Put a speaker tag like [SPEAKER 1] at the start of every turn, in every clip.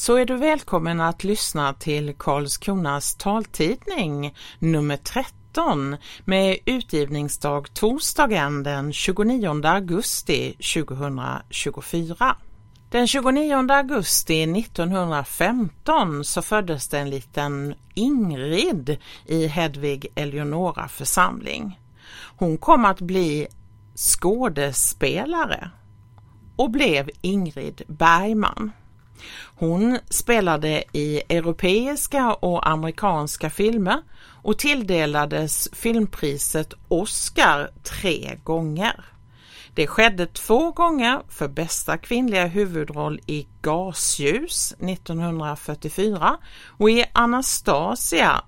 [SPEAKER 1] så är du välkommen att lyssna till Karlskronas taltidning nummer 13 med utgivningsdag torsdagen den 29 augusti 2024. Den 29 augusti 1915 så föddes det en liten Ingrid i Hedvig Eleonora församling. Hon kom att bli skådespelare och blev Ingrid Bergman. Hon spelade i europeiska och amerikanska filmer och tilldelades filmpriset Oscar 3 gånger. Det skedde 2 gånger för bästa kvinnliga huvudroll i Gasljus 1944 och i Anastasia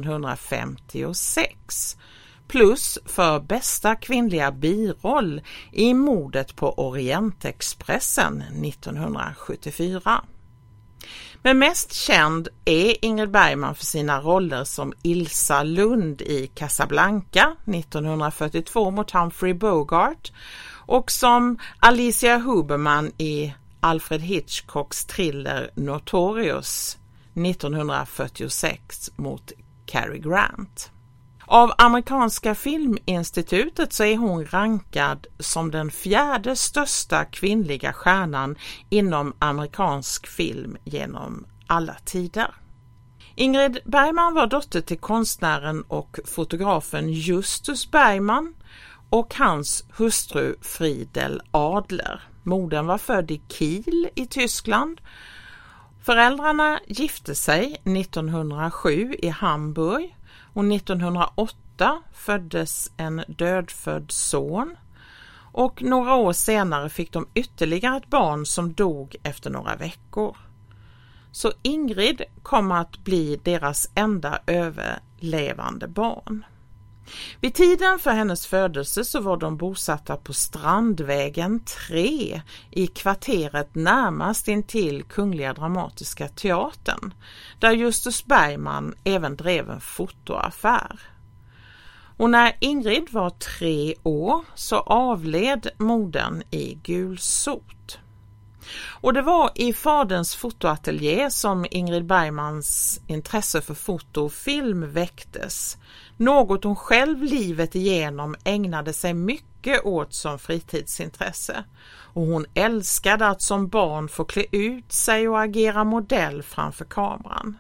[SPEAKER 1] 1956. Plus för bästa kvinnliga biroll i Mordet på Orientexpressen 1974. Men mest känd är Ingrid Bergman för sina roller som Ilsa Lund i Casablanca 1942 mot Humphrey Bogart och som Alicia Huberman i Alfred Hitchcocks thriller Notorious 1946 mot Cary Grant. Av amerikanska filminstitutet så är hon rankad som den 4:e största kvinnliga stjärnan inom amerikansk film genom alla tider. Ingrid Bergman var dotter till konstnären och fotografen Justus Bergman och hans hustru Friedel Adler. Modern var född i Kiel i Tyskland. Föräldrarna gifte sig 1907 i Hamburg. Och 1908 föddes en dödfödd son och några år senare fick de ytterligare ett barn som dog efter några veckor. Så Ingrid kom att bli deras enda överlevande barn. Vid tiden för hennes födelse så var de bosatta på Strandvägen 3 i kvarteret närmast intill Kungliga Dramatiska Teatern, där Justus Bergman även drev en fotoaffär. Och när Ingrid var 3 år så avled modern i gulsot. Och det var i faderns fotoateljé som Ingrid Bergmans intresse för foto och film väcktes. Något hon själv livet igenom ägnade sig mycket åt som fritidsintresse. Och hon älskade att som barn få klä ut sig och agera modell framför kameran.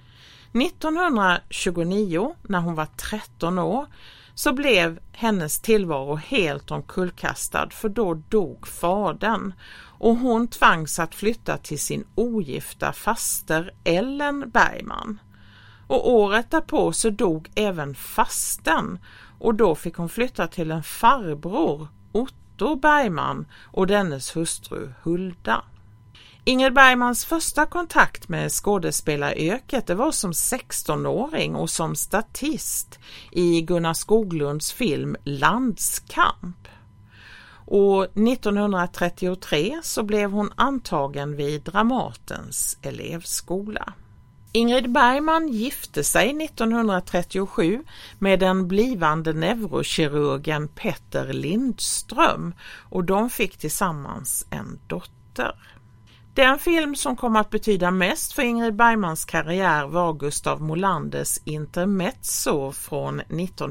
[SPEAKER 1] 1929, när hon var 13 år, så blev hennes tillvaro helt omkullkastad för då dog fadern och hon tvangs att flytta till sin ogifta faster Ellen Bergman. Och året därpå så dog även fastern och då fick hon flytta till en farbror, Otto Bergman, och dennes hustru Hulda. Ingrid Bergmans första kontakt med skådespelaryrket det var som 16-åring och som statist i Gunnar Skoglunds film Landskamp. Och 1933 så blev hon antagen vid Dramatens elevskola. Ingrid Bergman gifte sig 1937 med den blivande neurokirurgen Petter Lindström och de fick tillsammans en dotter. Den film som kom att betyda mest för Ingrid Bergmans karriär var Gustav Molanders Intermezzo från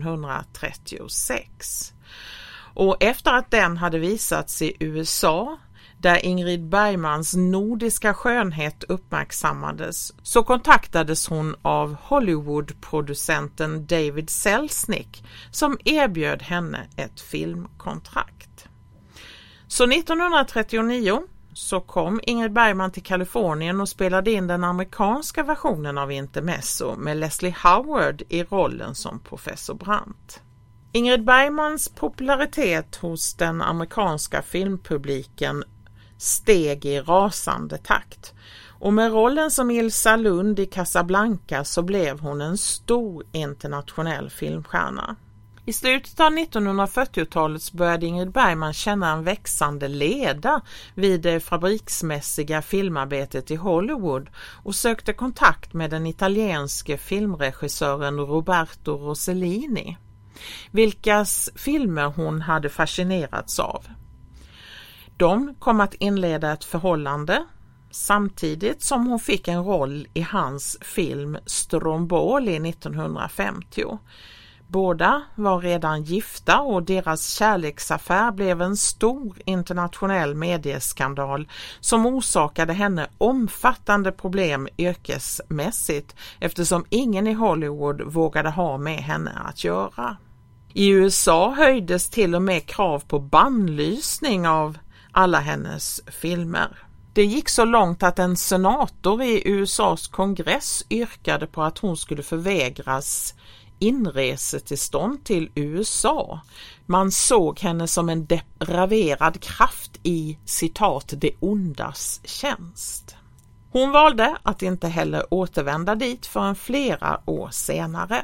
[SPEAKER 1] 1936. Och efter att den hade visats i USA, där Ingrid Bergmans nordiska skönhet uppmärksammades, så kontaktades hon av Hollywood-producenten David Selznick som erbjöd henne ett filmkontrakt. Så 1939 så kom Ingrid Bergman till Kalifornien och spelade in den amerikanska versionen av Intermezzo med Leslie Howard i rollen som professor Brandt. Ingrid Bergmans popularitet hos den amerikanska filmpubliken steg i rasande takt och med rollen som Ilsa Lund i Casablanca så blev hon en stor internationell filmstjärna. I slutet av 1940-talet började Ingrid Bergman känna en växande leda vid det fabriksmässiga filmarbetet i Hollywood och sökte kontakt med den italienske filmregissören Roberto Rossellini, vilkas filmer hon hade fascinerats av. De kom att inleda ett förhållande samtidigt som hon fick en roll i hans film Stromboli 1950. Båda var redan gifta och deras kärleksaffär blev en stor internationell medieskandal som orsakade henne omfattande problem yrkesmässigt eftersom ingen i Hollywood vågade ha med henne att göra. I USA höjdes till och med krav på bannlysning av alla hennes filmer. Det gick så långt att en senator i USAs kongress yrkade på att hon skulle förvägras inresetillstånd till USA. Man såg henne som en depraverad kraft i citat det ondas tjänst. Hon valde att inte heller återvända dit förrän flera år senare.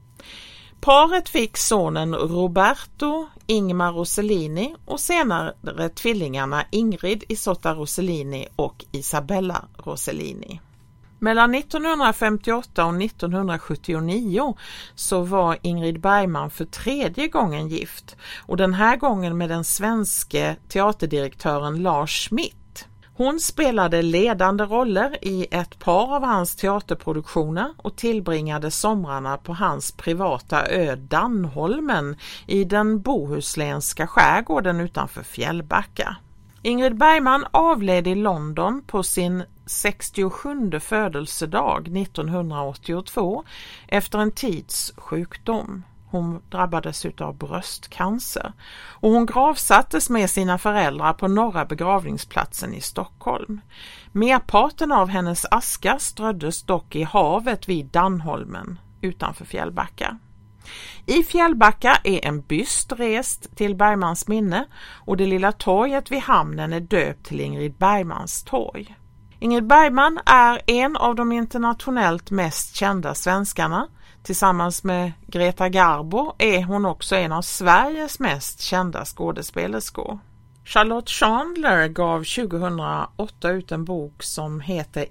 [SPEAKER 1] Paret fick sonen Roberto Ingmar Rossellini och senare tvillingarna Ingrid Isotta Rossellini och Isabella Rossellini. Mellan 1958 och 1979 så var Ingrid Bergman för tredje gången gift och den här gången med den svenske teaterdirektören Lars Schmidt. Hon spelade ledande roller i ett par av hans teaterproduktioner och tillbringade somrarna på hans privata ö Dannholmen i den bohuslänska skärgården utanför Fjällbacka. Ingrid Bergman avled i London på sin 67:e födelsedag 1982 efter en tids sjukdom. Hon drabbades av bröstcancer och hon gravsattes med sina föräldrar på Norra begravningsplatsen i Stockholm. Merparten av hennes aska ströddes dock i havet vid Dannholmen utanför Fjällbacka. I Fjällbacka är en byst rest till Bergmans minne och det lilla torget vid hamnen är döpt till Ingrid Bergmans torg. Ingrid Bergman är en av de internationellt mest kända svenskarna. Tillsammans med Greta Garbo är hon också en av Sveriges mest kända skådespelerskor. Charlotte Chandler gav 2008 ut en bok som heter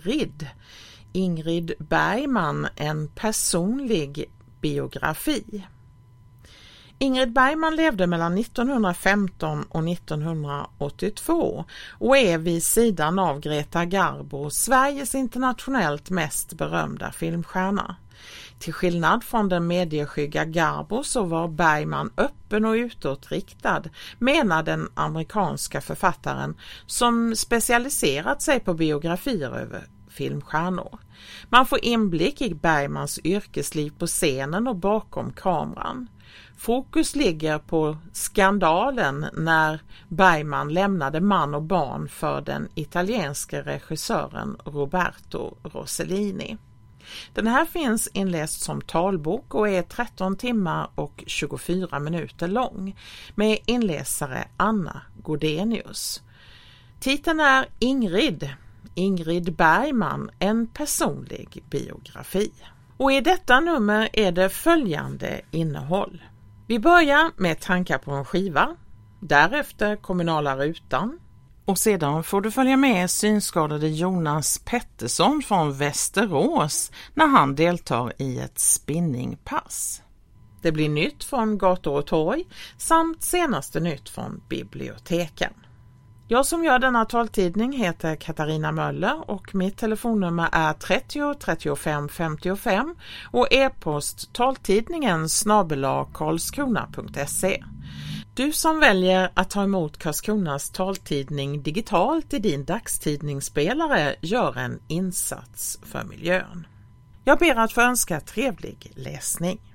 [SPEAKER 1] Ingrid Bergman, en personlig biografi. Ingrid Bergman levde mellan 1915 och 1982 och är vid sidan av Greta Garbo Sveriges internationellt mest berömda filmstjärna. Till skillnad från den medieskygga Garbo så var Bergman öppen och utåtriktad, menar den amerikanska författaren som specialiserat sig på biografier över filmstjärnor. Man får inblick i Bergmans yrkesliv på scenen och bakom kameran. Fokus ligger på skandalen när Bergman lämnade man och barn för den italienske regissören Roberto Rossellini. Den här inläst inläst som talbok och är 13 timmar och 24 minuter lång med inläsare Anna Godenius. Titeln är Ingrid Bergman, en personlig biografi. Och i detta nummer är det följande innehåll. Vi börjar med tankar på en skiva, därefter kommunala rutan och sedan får du följa med synskadade Jonas Pettersson från Västerås när han deltar i ett spinningpass. Det blir nytt från gator och torg samt senaste nytt från biblioteken. Jag som gör denna taltidning heter Katarina Möller och mitt telefonnummer är 30 35 55 och e-post taltidningen@karlskrona.se. Du som väljer att ta emot Karlskronas taltidning digitalt i din dagstidningsspelare gör en insats för miljön. Jag ber att få önska trevlig läsning.